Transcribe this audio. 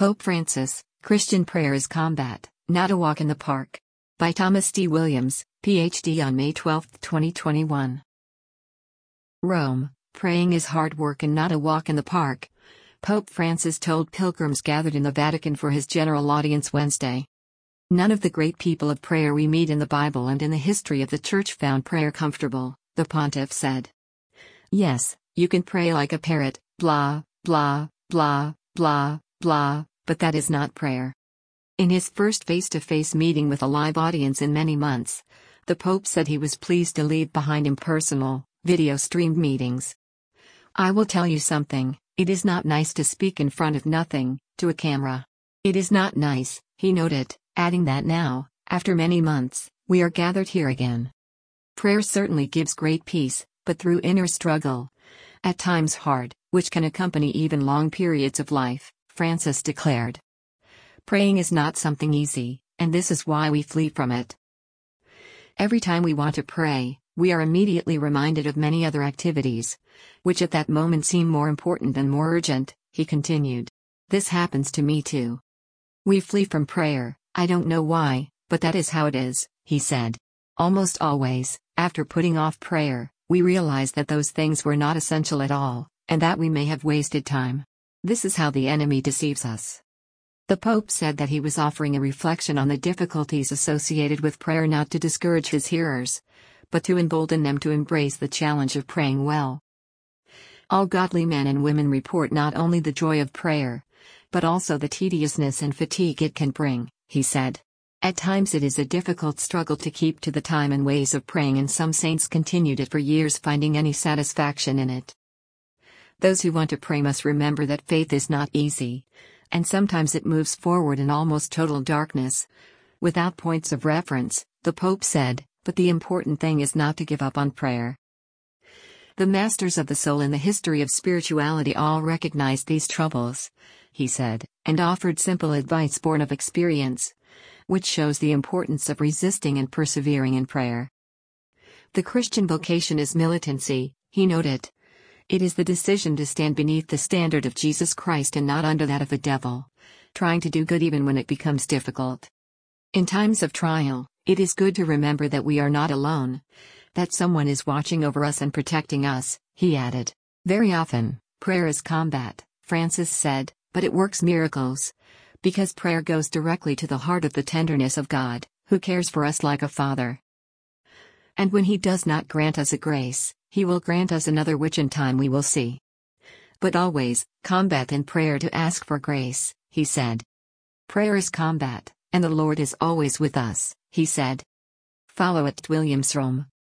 Pope Francis, Christian Prayer is Combat, Not a Walk in the Park. By Thomas D. Williams, Ph.D. on May 12, 2021. Rome, praying is hard work and not a walk in the park. Pope Francis told pilgrims gathered in the Vatican for his general audience Wednesday. None of the great people of prayer we meet in the Bible and in the history of the Church found prayer comfortable, the pontiff said. Yes, you can pray like a parrot, blah, blah, blah, blah, blah, but that is not prayer. In his first face-to-face meeting with a live audience in many months, the Pope said he was pleased to leave behind impersonal, video-streamed meetings. I will tell you something, it is not nice to speak in front of nothing, to a camera. It is not nice, he noted, adding that now, after many months, we are gathered here again. Prayer certainly gives great peace, but through inner struggle, at times hard, which can accompany even long periods of life, Francis declared. Praying is not something easy, and this is why we flee from it. Every time we want to pray, we are immediately reminded of many other activities, which at that moment seem more important and more urgent, he continued. This happens to me too. We flee from prayer, I don't know why, but that is how it is, he said. Almost always, after putting off prayer, we realize that those things were not essential at all, and that we may have wasted time. This is how the enemy deceives us. The Pope said that he was offering a reflection on the difficulties associated with prayer, not to discourage his hearers, but to embolden them to embrace the challenge of praying well. All godly men and women report not only the joy of prayer, but also the tediousness and fatigue it can bring, he said. At times it is a difficult struggle to keep to the time and ways of praying, and some saints continued it for years, finding any satisfaction in it. Those who want to pray must remember that faith is not easy, and sometimes it moves forward in almost total darkness, without points of reference, the Pope said, but the important thing is not to give up on prayer. The masters of the soul in the history of spirituality all recognized these troubles, he said, and offered simple advice born of experience, which shows the importance of resisting and persevering in prayer. The Christian vocation is militancy, he noted. It is the decision to stand beneath the standard of Jesus Christ and not under that of the devil, trying to do good even when it becomes difficult. In times of trial, it is good to remember that we are not alone, that someone is watching over us and protecting us, he added. Very often, prayer is combat, Francis said, but it works miracles, because prayer goes directly to the heart of the tenderness of God, who cares for us like a father. And when he does not grant us a grace, he will grant us another which in time we will see. But always, combat in prayer to ask for grace, he said. Prayer is combat, and the Lord is always with us, he said. Follow @WilliamsRome.